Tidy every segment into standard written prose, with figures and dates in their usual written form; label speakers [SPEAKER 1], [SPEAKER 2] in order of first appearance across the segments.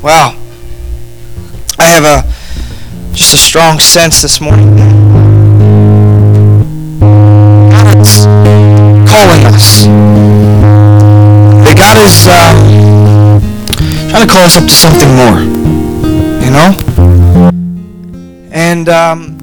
[SPEAKER 1] Wow. I have just a strong sense this morning that God's calling us. That God is trying to call us up to something more. You know? And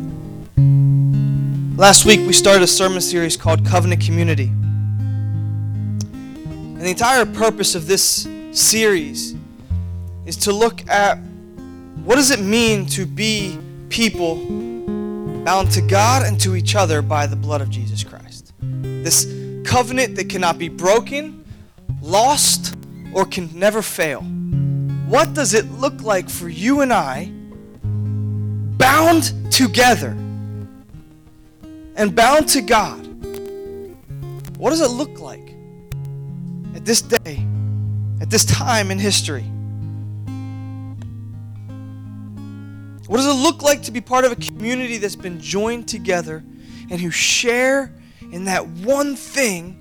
[SPEAKER 1] last week we started a sermon series called Covenant Community. And the entire purpose of this series is to look at what does it mean to be people bound to God and to each other by the blood of Jesus Christ. This covenant that cannot be broken, lost, or can never fail. What does it look like for you and I, bound together and bound to God? What does it look like at this day, at this time in history? What does it look like to be part of a community that's been joined together and who share in that one thing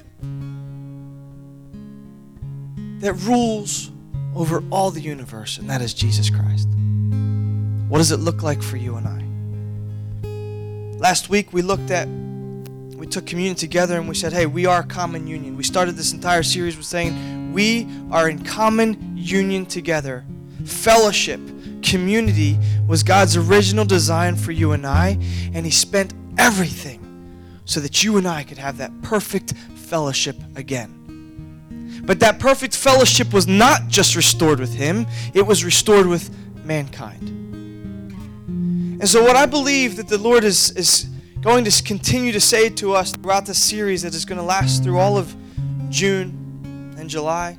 [SPEAKER 1] that rules over all the universe, and that is Jesus Christ? What does it look like for you and I? Last week we took communion together and we said, hey, we are common union. We started this entire series with saying we are in common union together. Fellowship, community was God's original design for you and I, and He spent everything so that you and I could have that perfect fellowship again. But that perfect fellowship was not just restored with Him, it was restored with mankind. And so what I believe that the Lord is going to continue to say to us throughout this series that is going to last through all of June and July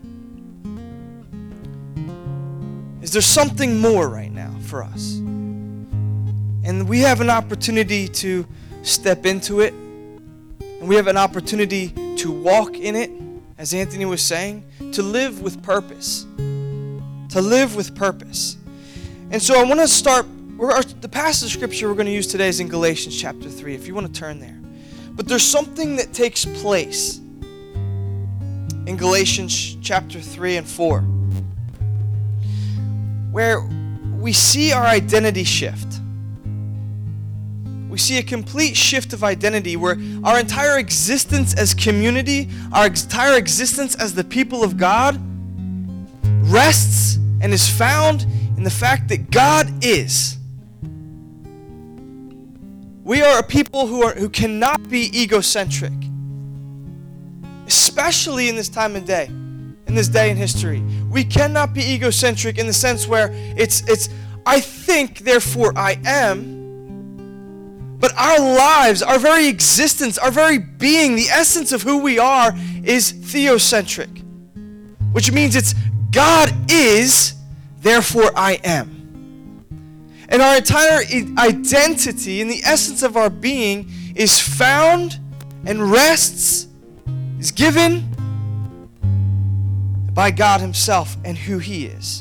[SPEAKER 1] is there's something more right now for us. And we have an opportunity to step into it. And we have an opportunity to walk in it, as Anthony was saying, to live with purpose. To live with purpose. And so I want to start, the passage of scripture we're going to use today is in Galatians chapter 3, if you want to turn there. But there's something that takes place in Galatians chapter 3 and 4. Where we see our identity shift. We see a complete shift of identity where our entire existence as community, our entire existence as the people of God rests and is found in the fact that God is. We are a people who cannot be egocentric, especially in this time and day. In this day in history, we cannot be egocentric in the sense where it's I think, therefore I am. But our lives, our very existence, our very being, the essence of who we are is theocentric, which means it's God is, therefore I am. And our entire identity and the essence of our being is found and rests, is given by God Himself and who He is.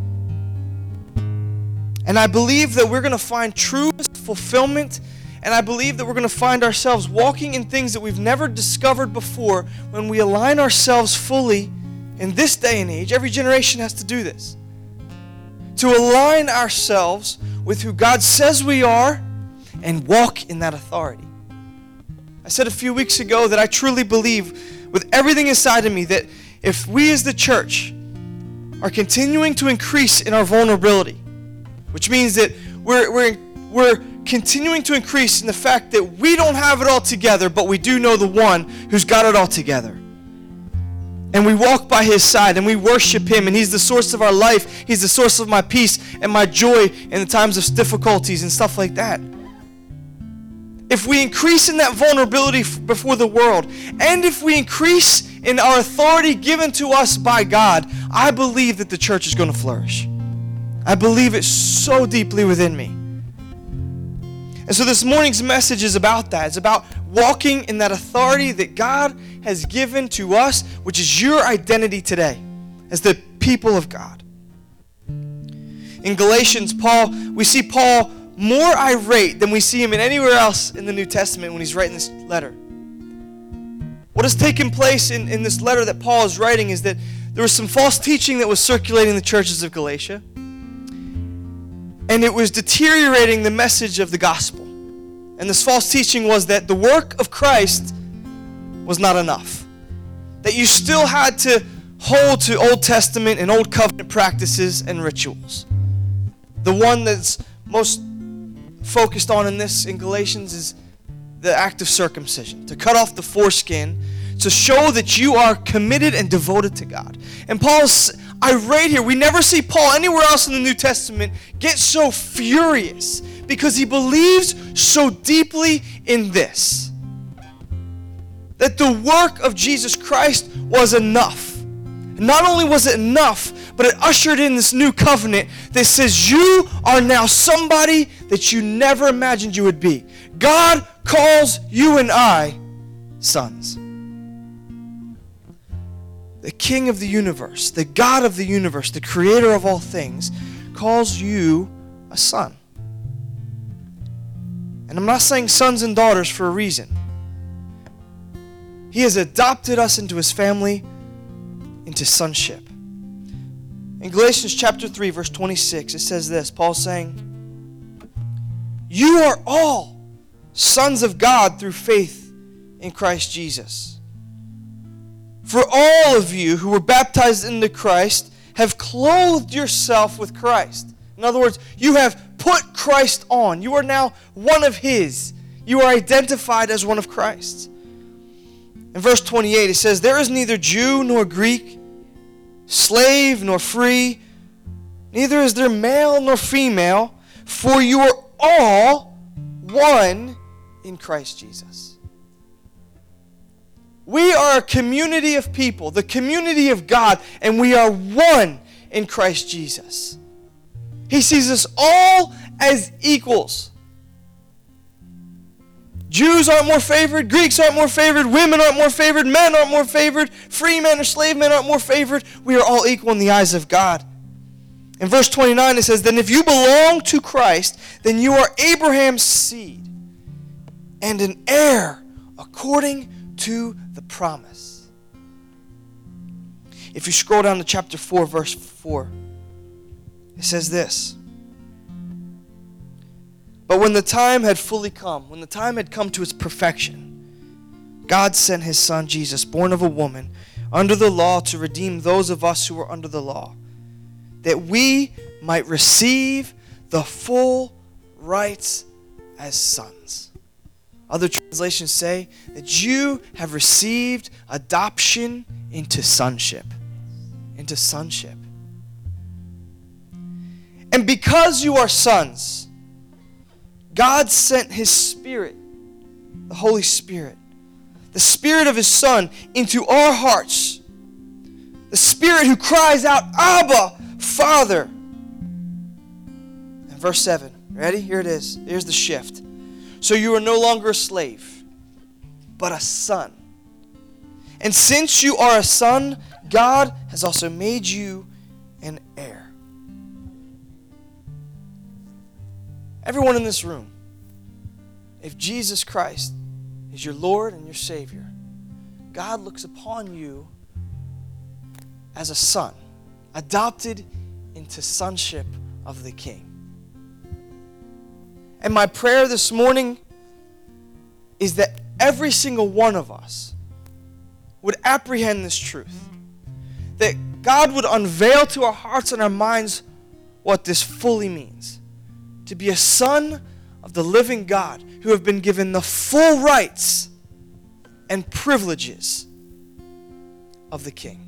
[SPEAKER 1] And I believe that we're going to find true fulfillment, and I believe that we're going to find ourselves walking in things that we've never discovered before when we align ourselves fully in this day and age. Every generation has to do this. To align ourselves with who God says we are and walk in that authority. I said a few weeks ago that I truly believe with everything inside of me that if we as the church are continuing to increase in our vulnerability, which means that we're continuing to increase in the fact that we don't have it all together, but we do know the one who's got it all together. And we walk by His side and we worship Him, and He's the source of our life. He's the source of my peace and my joy in the times of difficulties and stuff like that. If we increase in that vulnerability before the world, and if we increase in our authority given to us by God, I believe that the church is going to flourish. I believe it so deeply within me. And so this morning's message is about that. It's about walking in that authority that God has given to us, which is your identity today as the people of God. In Galatians, we see Paul more irate than we see him in anywhere else in the New Testament when he's writing this letter. What has taken place in this letter that Paul is writing is that there was some false teaching that was circulating in the churches of Galatia, and it was deteriorating the message of the gospel. And this false teaching was that the work of Christ was not enough, that you still had to hold to Old Testament and Old Covenant practices and rituals. The one that's most focused on in Galatians is the act of circumcision, to cut off the foreskin to show that you are committed and devoted to God. And Paul's irate here. We never see Paul anywhere else in the New Testament get so furious because he believes so deeply in this, that the work of Jesus Christ was enough. Not only was it enough, but it ushered in this new covenant that says you are now somebody that you never imagined you would be. God calls you and I sons. The King of the universe, the God of the universe, the creator of all things, calls you a son. And I'm not saying sons and daughters for a reason. He has adopted us into his family, into sonship. In Galatians chapter 3, verse 26, it says this, Paul's saying, you are all sons of God through faith in Christ Jesus. For all of you who were baptized into Christ have clothed yourself with Christ. In other words, you have put Christ on. You are now one of his. You are identified as one of Christ's. In verse 28, it says, there is neither Jew nor Greek, slave nor free, neither is there male nor female, for you are all one in Christ Jesus. We are a community of people, the community of God, and we are one in Christ Jesus. He sees us all as equals. Jews aren't more favored, Greeks aren't more favored, women aren't more favored, men aren't more favored, free men or slave men aren't more favored. We are all equal in the eyes of God. In verse 29 it says, then if you belong to Christ, then you are Abraham's seed and an heir according to the promise. If you scroll down to chapter 4, verse 4, it says this. But when the time had fully come, when the time had come to its perfection, God sent his son Jesus, born of a woman, under the law to redeem those of us who were under the law, that we might receive the full rights as sons. Other translations say that you have received adoption into sonship. Into sonship. And because you are sons, God sent his Spirit, the Holy Spirit, the Spirit of his Son into our hearts. The Spirit who cries out, Abba, Father. And verse 7. Ready? Here it is. Here's the shift. So you are no longer a slave, but a son. And since you are a son, God has also made you an heir. Everyone in this room, if Jesus Christ is your Lord and your Savior, God looks upon you as a son, adopted into sonship of the King. And my prayer this morning is that every single one of us would apprehend this truth. That God would unveil to our hearts and our minds what this fully means. To be a son of the living God who have been given the full rights and privileges of the King.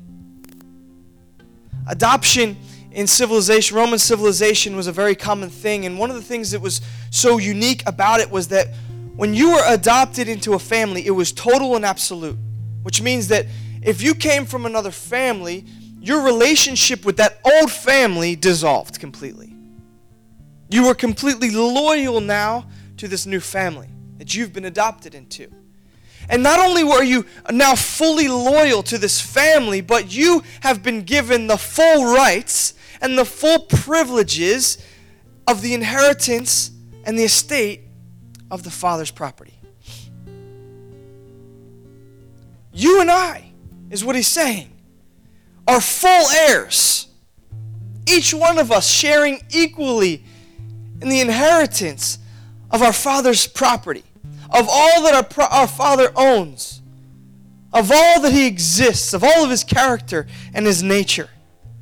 [SPEAKER 1] Adoption in civilization, Roman civilization, was a very common thing. And one of the things that was so unique about it was that when you were adopted into a family, it was total and absolute. Which means that if you came from another family, your relationship with that old family dissolved completely. You were completely loyal now to this new family that you've been adopted into. And not only were you now fully loyal to this family, but you have been given the full rights and the full privileges of the inheritance and the estate of the Father's property. You and I, is what he's saying, are full heirs. Each one of us sharing equally in the inheritance of our Father's property, of all that our Father owns, of all that He exists, of all of His character and His nature.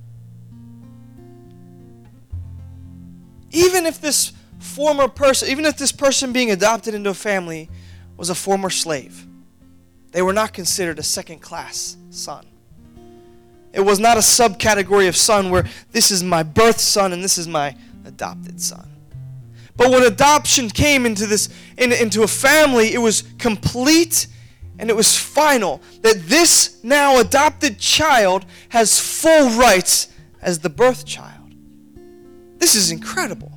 [SPEAKER 1] Even if this person being adopted into a family was a former slave, they were not considered a second-class son. It was not a subcategory of son where this is my birth son and this is my adopted son. But when adoption came into a family, it was complete and it was final. That this now adopted child has full rights as the birth child. This is incredible.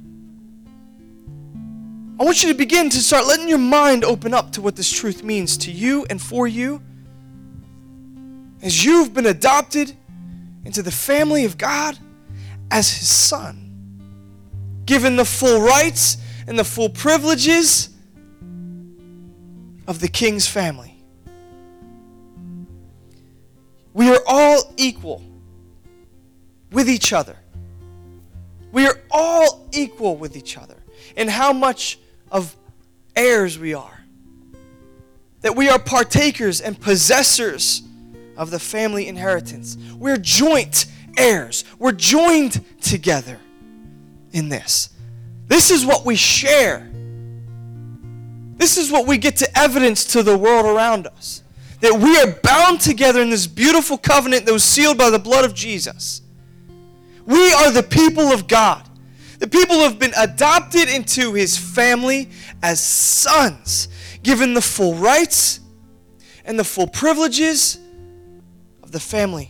[SPEAKER 1] I want you to begin to start letting your mind open up to what this truth means to you and for you. As you've been adopted into the family of God as His son, given the full rights and the full privileges of the King's family. We are all equal with each other. We are all equal with each other in how much of heirs we are. That we are partakers and possessors of the family inheritance. We're joint heirs. We're joined together in this. This is what we share. This is what we get to evidence to the world around us. That we are bound together in this beautiful covenant that was sealed by the blood of Jesus. We are the people of God. The people who have been adopted into His family as sons, given the full rights and the full privileges of the family.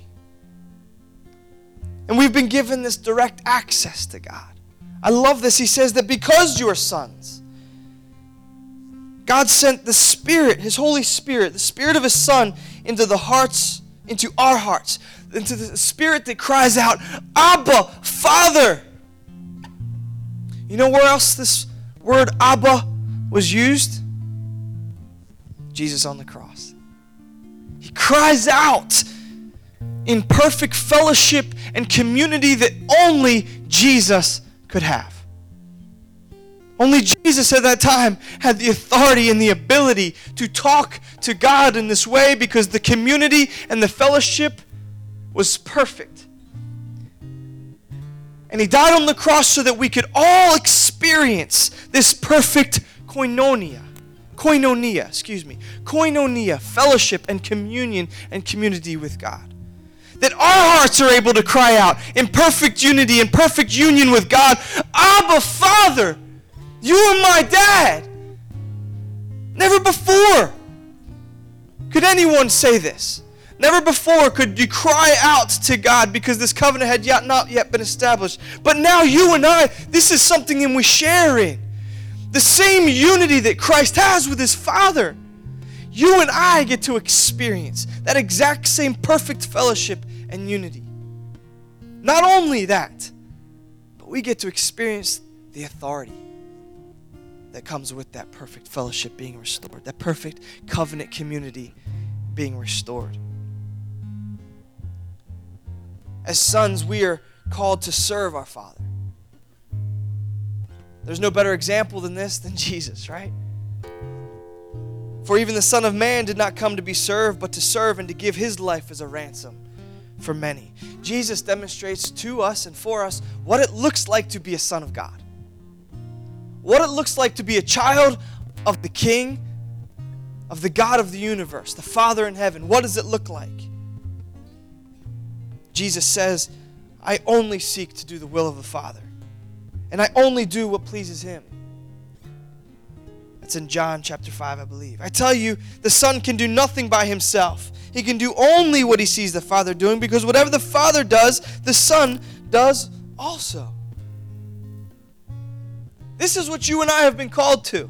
[SPEAKER 1] And we've been given this direct access to God. I love this. He says that because you are sons, God sent the Spirit, His Holy Spirit, the Spirit of His Son into our hearts, into the Spirit that cries out, Abba, Father. You know where else this word Abba was used? Jesus on the cross. He cries out in perfect fellowship and community that only Jesus could have. Only Jesus at that time had the authority and the ability to talk to God in this way because the community and the fellowship was perfect. And He died on the cross so that we could all experience this perfect koinonia, fellowship and communion and community with God. That our hearts are able to cry out in perfect unity and perfect union with God, Abba, Father, you are my dad. Never before could anyone say this. Never before could you cry out to God because this covenant had not yet been established. But now you and I, this is something that we share in. The same unity that Christ has with His Father. You and I get to experience that exact same perfect fellowship and unity. Not only that, but we get to experience the authority that comes with that perfect fellowship being restored, that perfect covenant community being restored. As sons, we are called to serve our Father. There's no better example than this than Jesus, right? For even the Son of Man did not come to be served, but to serve and to give His life as a ransom for many. Jesus demonstrates to us and for us what it looks like to be a son of God. What it looks like to be a child of the King, of the God of the universe, the Father in heaven. What does it look like? Jesus says, I only seek to do the will of the Father. And I only do what pleases Him. That's in John chapter 5, I believe. I tell you, the Son can do nothing by Himself. He can do only what He sees the Father doing, because whatever the Father does, the Son does also. This is what you and I have been called to.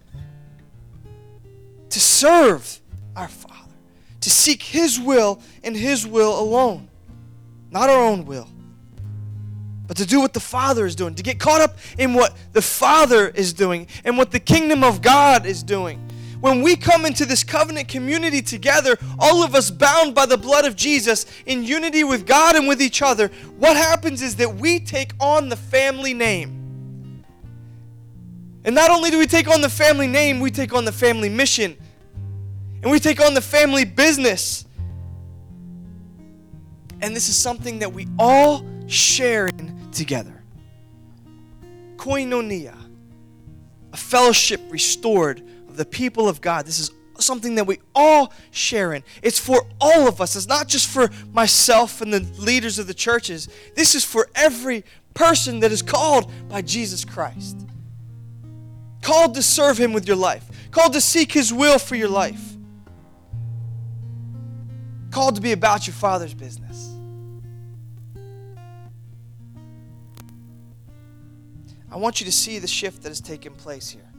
[SPEAKER 1] To serve our Father. To seek His will and His will alone. Not our own will, but to do what the Father is doing, to get caught up in what the Father is doing and what the kingdom of God is doing. When we come into this covenant community together, all of us bound by the blood of Jesus in unity with God and with each other, what happens is that we take on the family name. And not only do we take on the family name, we take on the family mission. And we take on the family business. And this is something that we all share in together. Koinonia, a fellowship restored of the people of God. This is something that we all share in. It's for all of us. It's not just for myself and the leaders of the churches. This is for every person that is called by Jesus Christ. Called to serve Him with your life. Called to seek His will for your life. Called to be about your Father's business. I want you to see the shift that has taken place here.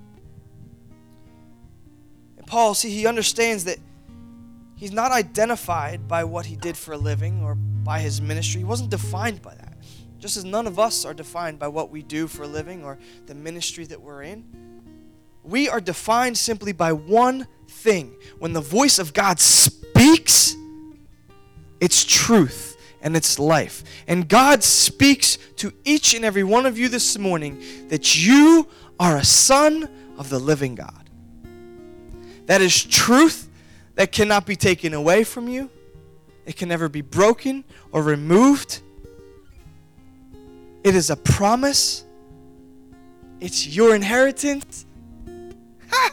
[SPEAKER 1] And Paul, see, he understands that he's not identified by what he did for a living or by his ministry. He wasn't defined by that. Just as none of us are defined by what we do for a living or the ministry that we're in. We are defined simply by one thing. When the voice of God speaks, it's truth. And it's life. And God speaks to each and every one of you this morning that you are a son of the living God. That is truth that cannot be taken away from you. It can never be broken or removed. It is a promise. It's your inheritance. Ha!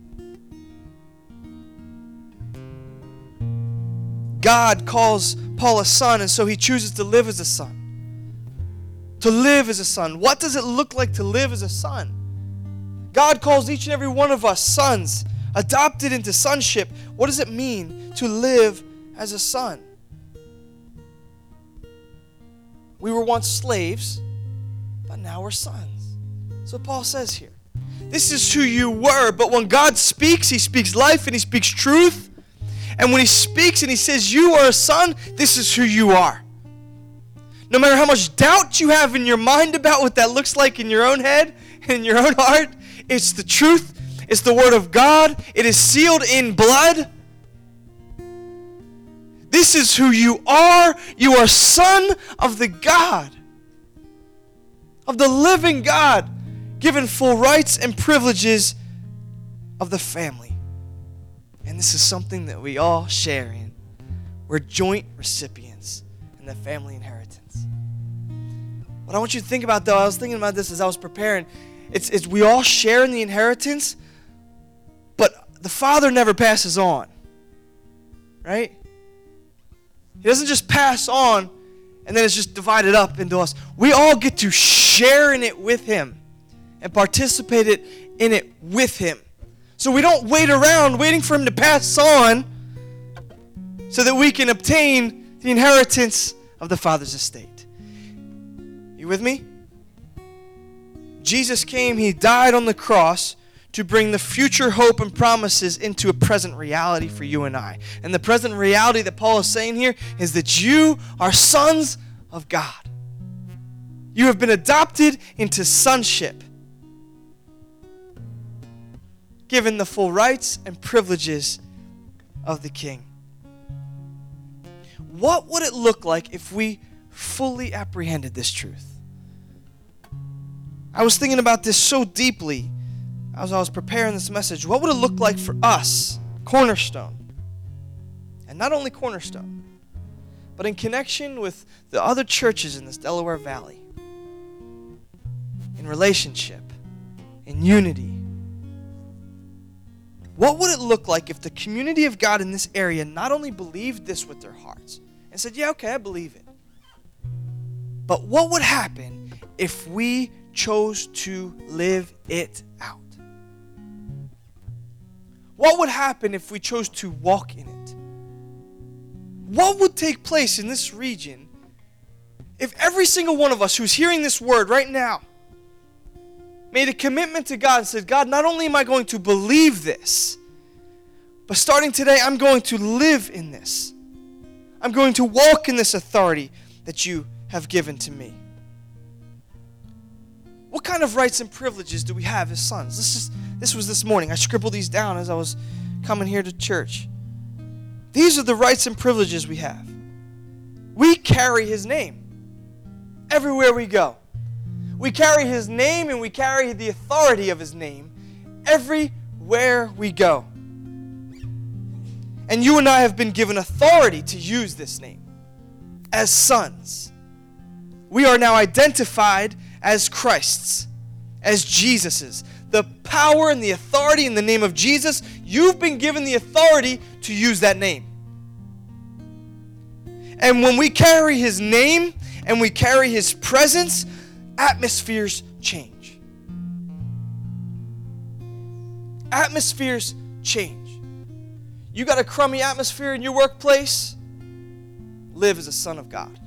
[SPEAKER 1] God calls Paul a son, and so he chooses to live as a son. To live as a son. What does it look like to live as a son? God calls each and every one of us sons, adopted into sonship. What does it mean to live as a son? We were once slaves, but now we're sons. That's what Paul says here. This is who you were, but when God speaks, He speaks life and He speaks truth. And when He speaks and He says you are a son, this is who you are. No matter how much doubt you have in your mind about what that looks like in your own head and in your own heart, it's the truth. It's the Word of God. It is sealed in blood. This is who you are. You are son of the God, of the living God, given full rights and privileges of the family. And this is something that we all share in. We're joint recipients in the family inheritance. What I want you to think about, though, I was thinking about this as I was preparing. It's we all share in the inheritance, but the Father never passes on. Right? He doesn't just pass on and then it's just divided up into us. We all get to share in it with Him and participate in it with Him. So we don't wait around waiting for Him to pass on so that we can obtain the inheritance of the Father's estate. You with me? Jesus came, He died on the cross to bring the future hope and promises into a present reality for you and I. And the present reality that Paul is saying here is that you are sons of God. You have been adopted into sonship, given the full rights and privileges of the King. What would it look like if we fully apprehended this truth? I was thinking about this so deeply as I was preparing this message. What would it look like for us, Cornerstone? And not only Cornerstone, but in connection with the other churches in this Delaware Valley, in relationship, in unity. What would it look like if the community of God in this area not only believed this with their hearts and said, yeah, okay, I believe it, but what would happen if we chose to live it out? What would happen if we chose to walk in it? What would take place in this region if every single one of us who's hearing this word right now made a commitment to God and said, God, not only am I going to believe this, but starting today, I'm going to live in this. I'm going to walk in this authority that you have given to me. What kind of rights and privileges do we have as sons? This was this morning. I scribbled these down as I was coming here to church. These are the rights and privileges we have. We carry his name everywhere we go. We carry his name and we carry the authority of his name everywhere we go. And you and I have been given authority to use this name as sons. We are now identified as Christ's, as Jesus's. The power and the authority in the name of Jesus, you've been given the authority to use that name. And when we carry his name and we carry his presence, atmospheres change. Atmospheres change. You got a crummy atmosphere in your workplace? Live as a son of God.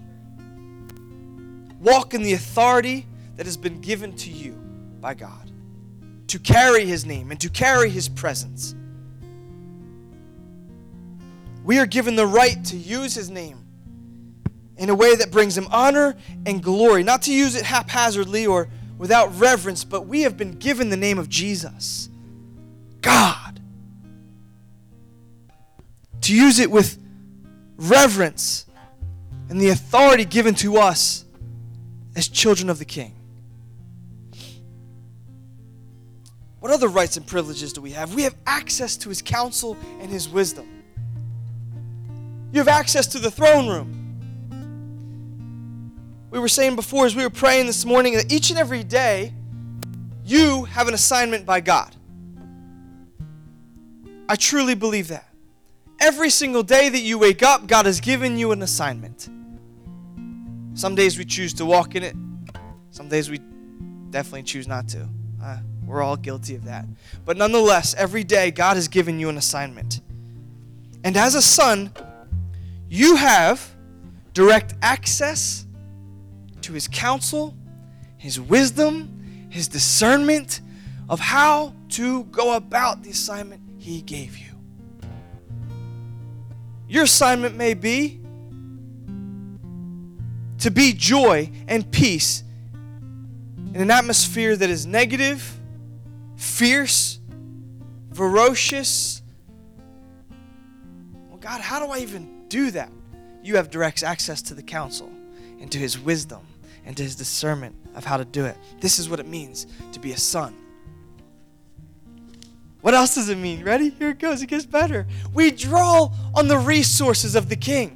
[SPEAKER 1] Walk in the authority that has been given to you by God to carry his name and to carry his presence. We are given the right to use his name in a way that brings him honor and glory. Not to use it haphazardly or without reverence, but we have been given the name of Jesus, God. To use it with reverence and the authority given to us as children of the King. What other rights and privileges do we have? We have access to his counsel and his wisdom. You have access to the throne room. We were saying before as we were praying this morning that each and every day you have an assignment by God. I truly believe that. Every single day that you wake up, God has given you an assignment. Some days we choose to walk in it. Some days we definitely choose not to. We're all guilty of that. But nonetheless, every day God has given you an assignment. And as a son, you have direct access to his counsel, his wisdom, his discernment of how to go about the assignment he gave you. Your assignment may be to be joy and peace in an atmosphere that is negative, fierce, ferocious. Well, God, how do I even do that? You have direct access to the counsel and to his wisdom and to his discernment of how to do it. This is what it means to be a son. What else does it mean? Ready? Here it goes. It gets better. We draw on the resources of the King.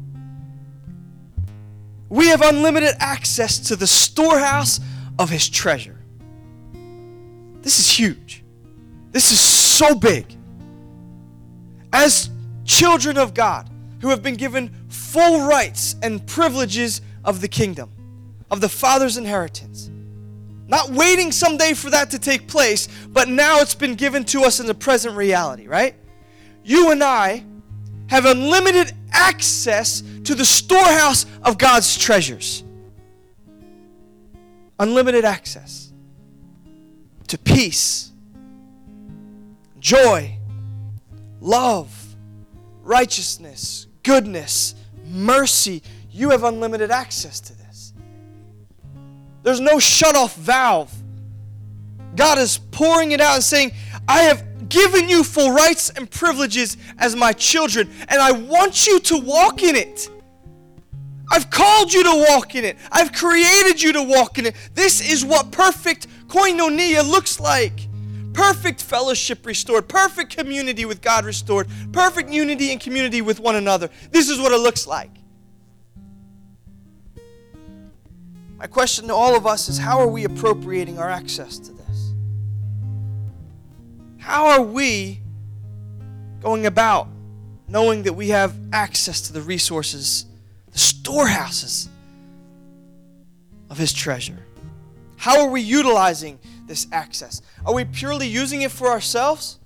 [SPEAKER 1] We have unlimited access to the storehouse of his treasure. This is huge. This is so big. As children of God who have been given full rights and privileges of the kingdom, of the Father's inheritance. Not waiting someday for that to take place, but now it's been given to us in the present reality, right? You and I have unlimited access to the storehouse of God's treasures. Unlimited access to peace, joy, love, righteousness, goodness, mercy. You have unlimited access to this. There's no shut-off valve. God is pouring it out and saying, I have given you full rights and privileges as my children, and I want you to walk in it. I've called you to walk in it. I've created you to walk in it. This is what perfect koinonia looks like. Perfect fellowship restored. Perfect community with God restored. Perfect unity and community with one another. This is what it looks like. My question to all of us is, how are we appropriating our access to this? How are we going about knowing that we have access to the resources, the storehouses of his treasure? How are we utilizing this access? Are we purely using it for ourselves?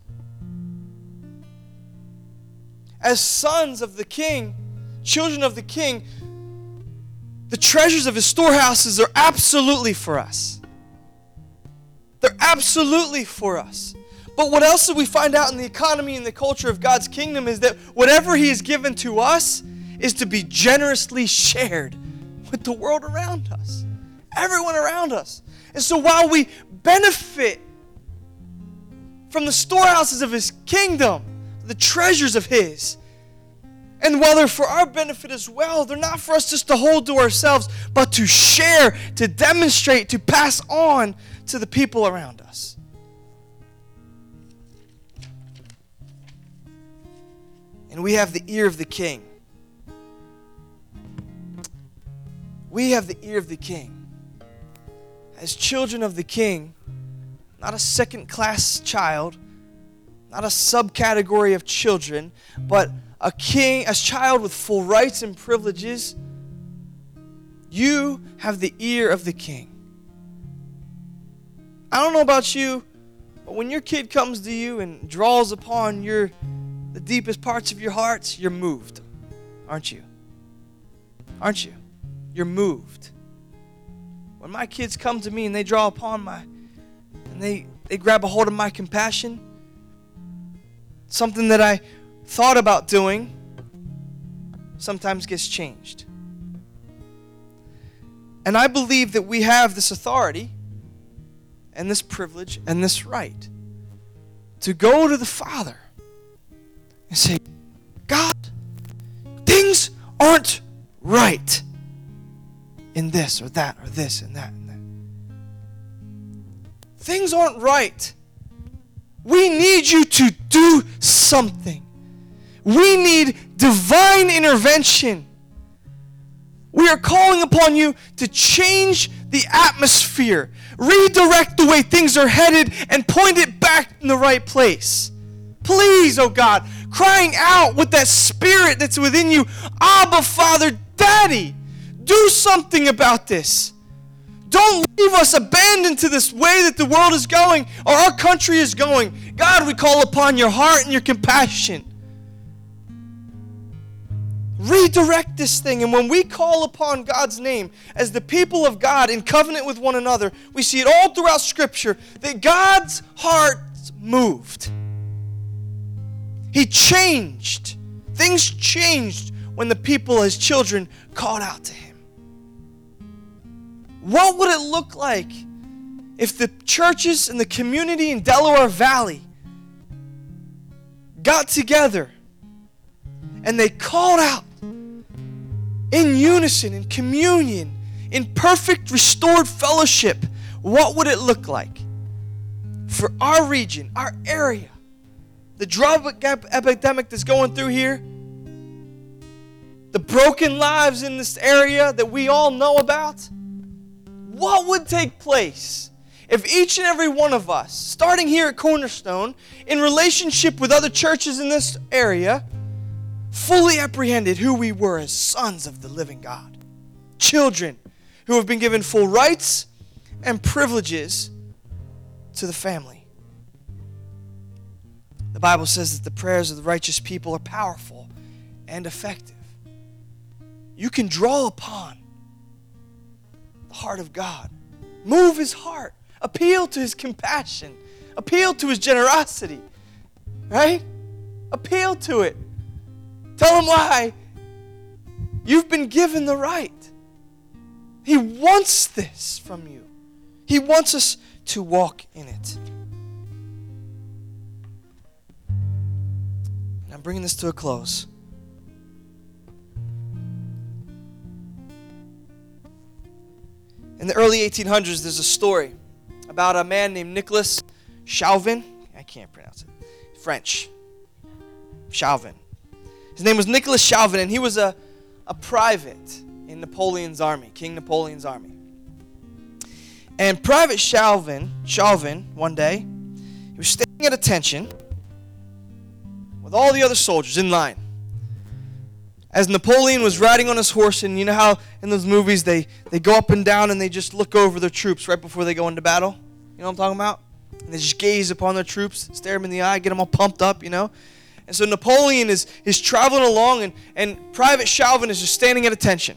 [SPEAKER 1] As sons of the King, children of the King, the treasures of his storehouses are absolutely for us. They're absolutely for us. But what else do we find out in the economy and the culture of God's kingdom is that whatever he has given to us is to be generously shared with the world around us, everyone around us. And so while we benefit from the storehouses of his kingdom, the treasures of his. And while they're for our benefit as well, they're not for us just to hold to ourselves, but to share, to demonstrate, to pass on to the people around us. And we have the ear of the King. We have the ear of the King. As children of the King, not a second-class child, not a subcategory of children, but a child with full rights and privileges, you have the ear of the King. I don't know about you, but when your kid comes to you and draws upon the deepest parts of your hearts, you're moved, aren't you? Aren't you? You're moved. When my kids come to me and they draw upon and they grab a hold of my compassion, something that I thought about doing sometimes gets changed. And I believe that we have this authority and this privilege and this right to go to the Father and say, God, things aren't right in this or that or this and that and that. Things aren't right. We need you to do something. We need divine intervention. We are calling upon you to change the atmosphere, redirect the way things are headed, and point it back in the right place. Please, oh God, crying out with that spirit that's within you, Abba, Father, Daddy, do something about this. Don't leave us abandoned to this way that the world is going or our country is going. God, we call upon your heart and your compassion. Redirect this thing. And when we call upon God's name as the people of God in covenant with one another, we see it all throughout Scripture that God's heart moved. He changed. Things changed when the people, as children, called out to Him. What would it look like if the churches and the community in Delaware Valley got together and they called out in unison, in communion, in perfect restored fellowship? What would it look like for our region, our area, the drug epidemic that's going through here, the broken lives in this area that we all know about? What would take place if each and every one of us, starting here at Cornerstone, in relationship with other churches in this area, fully apprehended who we were as sons of the living God? Children who have been given full rights and privileges to the family. The Bible says that the prayers of the righteous people are powerful and effective. You can draw upon the heart of God. Move His heart. Appeal to His compassion. Appeal to His generosity. Right? Appeal to it. Tell Him why you've been given the right. He wants this from you. He wants us to walk in it. And I'm bringing this to a close. In the early 1800s, there's a story about a man named Nicholas Chauvin. I can't pronounce it. French. Chauvin. His name was Nicholas Chauvin, and he was a private in Napoleon's army, King Napoleon's army. And Private Chauvin, one day, he was standing at attention with all the other soldiers in line, as Napoleon was riding on his horse. And you know how in those movies they go up and down and they just look over their troops right before they go into battle? You know what I'm talking about? And they just gaze upon their troops, stare them in the eye, get them all pumped up, you know? And so Napoleon is traveling along, and Private Chauvin is just standing at attention.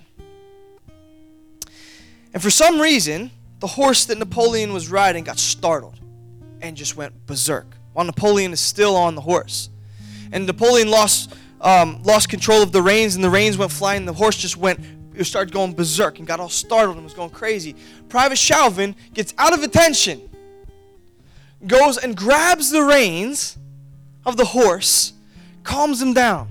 [SPEAKER 1] And for some reason, the horse that Napoleon was riding got startled and just went berserk while Napoleon is still on the horse. And Napoleon lost control of the reins, and the reins went flying. The horse just started going berserk and got all startled and was going crazy. Private Chauvin gets out of attention, goes and grabs the reins of the horse, calms him down,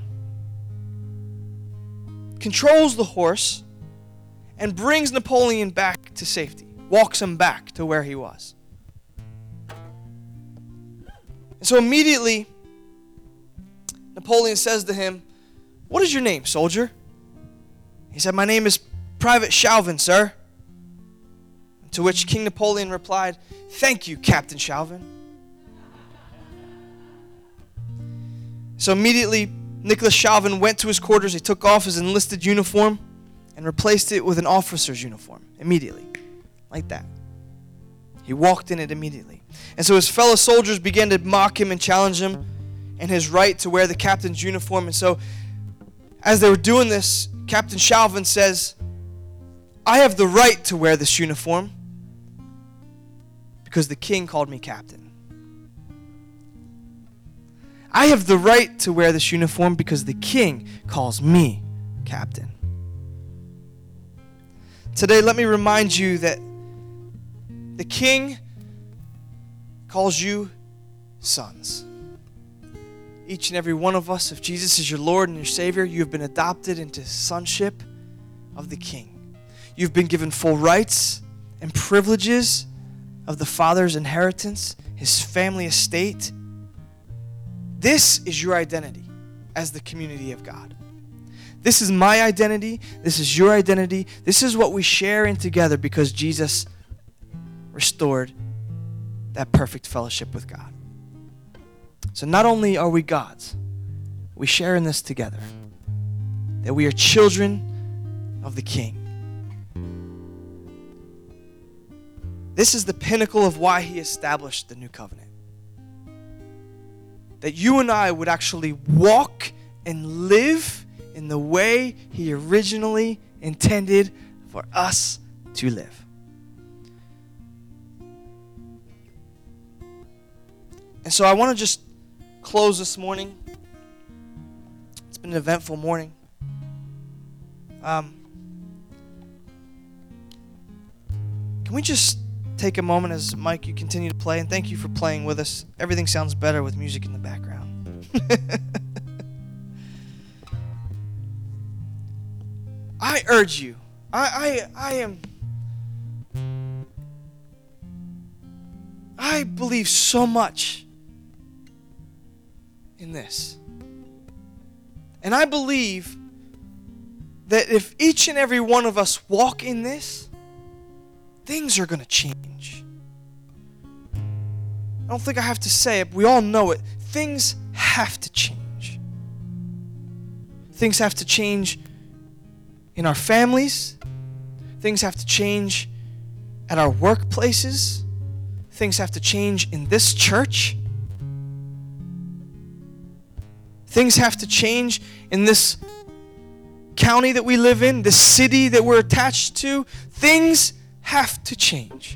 [SPEAKER 1] controls the horse, and brings Napoleon back to safety, walks him back to where he was. And so immediately, Napoleon says to him, "What is your name, soldier?" He said, "My name is Private Chauvin, sir." To which King Napoleon replied, "Thank you, Captain Chauvin." So immediately, Nicholas Chauvin went to his quarters. He took off his enlisted uniform and replaced it with an officer's uniform immediately, like that. He walked in it immediately. And so his fellow soldiers began to mock him and challenge him and his right to wear the captain's uniform. And so as they were doing this, Captain Chauvin says, "I have the right to wear this uniform because the king called me captain. I have the right to wear this uniform because the king calls me captain." Today, let me remind you that the king calls you sons. Each and every one of us, if Jesus is your Lord and your Savior, you have been adopted into sonship of the king. You've been given full rights and privileges of the Father's inheritance, his family estate. This is your identity as the community of God. This is my identity. This is your identity. This is what we share in together because Jesus restored that perfect fellowship with God. So not only are we God's, we share in this together, that we are children of the King. This is the pinnacle of why he established the new covenant. That you and I would actually walk and live in the way he originally intended for us to live. And so I want to just close this morning. It's been an eventful morning. Can we just take a moment as Mike, you continue to play, and thank you for playing with us. Everything sounds better with music in the background. I urge you. I believe so much in this. And I believe that if each and every one of us walk in this, things are going to change. I don't think I have to say it, but we all know it. Things have to change. Things have to change in our families. Things have to change at our workplaces. Things have to change in this church. Things have to change in this county that we live in, the city that we're attached to. Things have to change.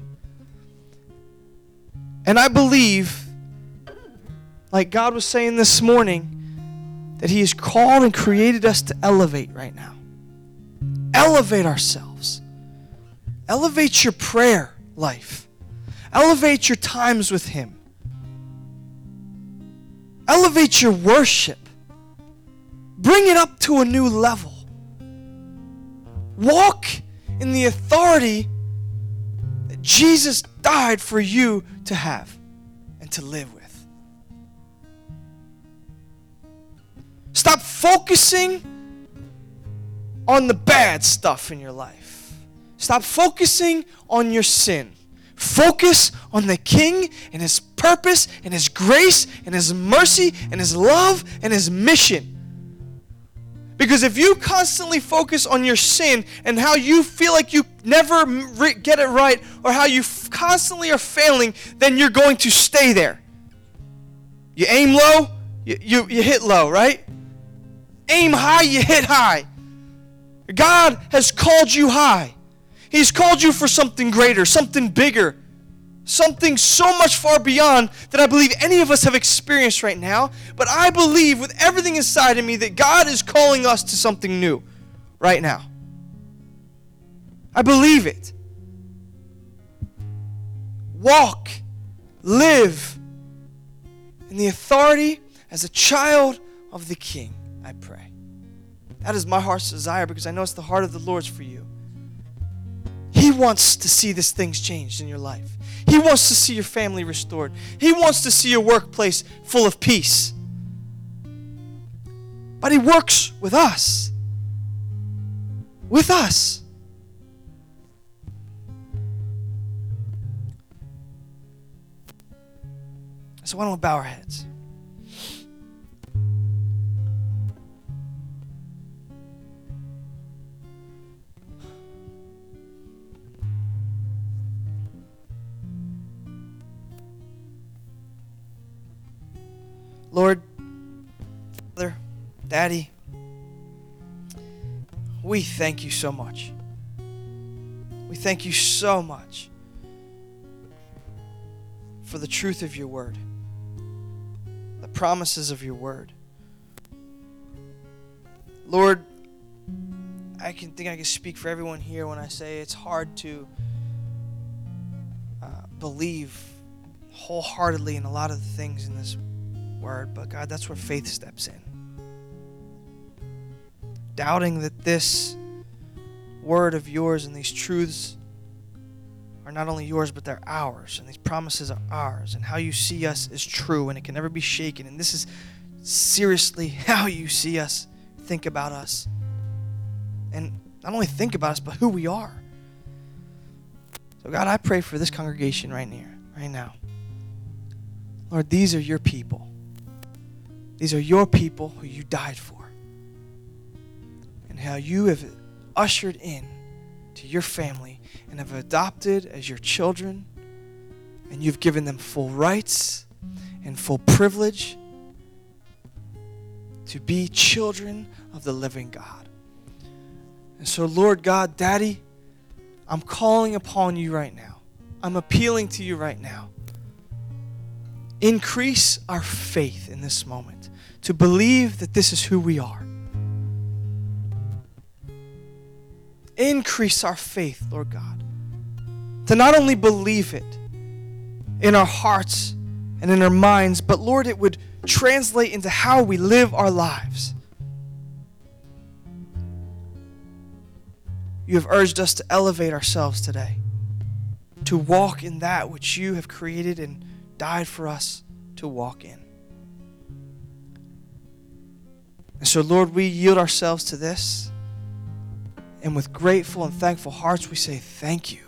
[SPEAKER 1] And I believe, like God was saying this morning, that he has called and created us to elevate right now. Elevate ourselves. Elevate your prayer life. Elevate your times with him. Elevate your worship. Bring it up to a new level. Walk in the authority that Jesus died for you to have and to live with. Stop focusing on the bad stuff in your life. Stop focusing on your sin. Focus on the King and his purpose and his grace and his mercy and his love and his mission. Because if you constantly focus on your sin and how you feel like you never get it right or how you constantly are failing, then you're going to stay there. You aim low, you hit low, right? Aim high, you hit high. God has called you high. He's called you for something greater, something bigger, something so much far beyond that I believe any of us have experienced right now. But I believe with everything inside of me that God is calling us to something new right now. I believe it. Walk, live in the authority as a child of the King, I pray. That is my heart's desire, because I know it's the heart of the Lord's for you. He wants to see these things changed in your life. He wants to see your family restored. He wants to see your workplace full of peace. But He works with us. With us. So why don't we bow our heads? Lord, Father, Daddy, we thank you so much. We thank you so much for the truth of your word, the promises of your word. Lord, I can speak for everyone here when I say it's hard to believe wholeheartedly in a lot of the things in this word, but God, that's where faith steps in. Doubting that this word of yours and these truths are not only yours, but they're ours, and these promises are ours, and how you see us is true, and it can never be shaken, and this is seriously how you see us, think about us, and not only think about us, but who we are. So God, I pray for this congregation right now. Lord, these are your people. These are your people who you died for. And how you have ushered in to your family and have adopted as your children. And you've given them full rights and full privilege to be children of the living God. And so, Lord God, Daddy, I'm calling upon you right now. I'm appealing to you right now. Increase our faith in this moment to believe that this is who we are. Increase our faith, Lord God, to not only believe it in our hearts and in our minds, but Lord, it would translate into how we live our lives. You have urged us to elevate ourselves today, to walk in that which you have created and died for us to walk in. And so, Lord, we yield ourselves to this. And with grateful and thankful hearts, we say thank you.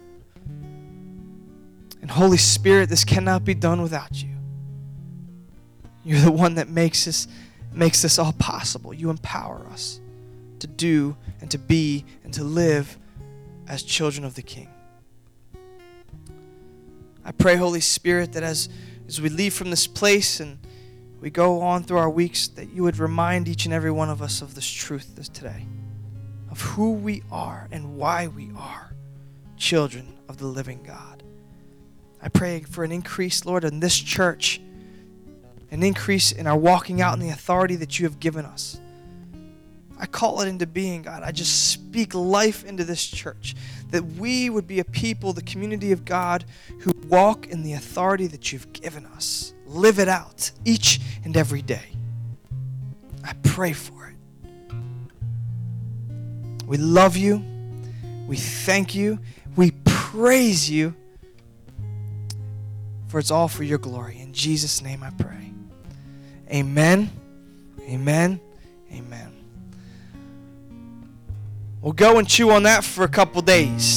[SPEAKER 1] And Holy Spirit, this cannot be done without you. You're the one that makes this all possible. You empower us to do and to be and to live as children of the King. I pray, Holy Spirit, that as we leave from this place and we go on through our weeks, that you would remind each and every one of us of this truth today, of who we are and why we are children of the living God. I pray for an increase, Lord, in this church, an increase in our walking out in the authority that you have given us. I call it into being, God. I just speak life into this church, that we would be a people, the community of God, who walk in the authority that you've given us. Live it out each and every day. I pray for it. We love you. We thank you. We praise you. For it's all for your glory. In Jesus' name I pray. Amen. Amen. Amen. We'll go and chew on that for a couple days.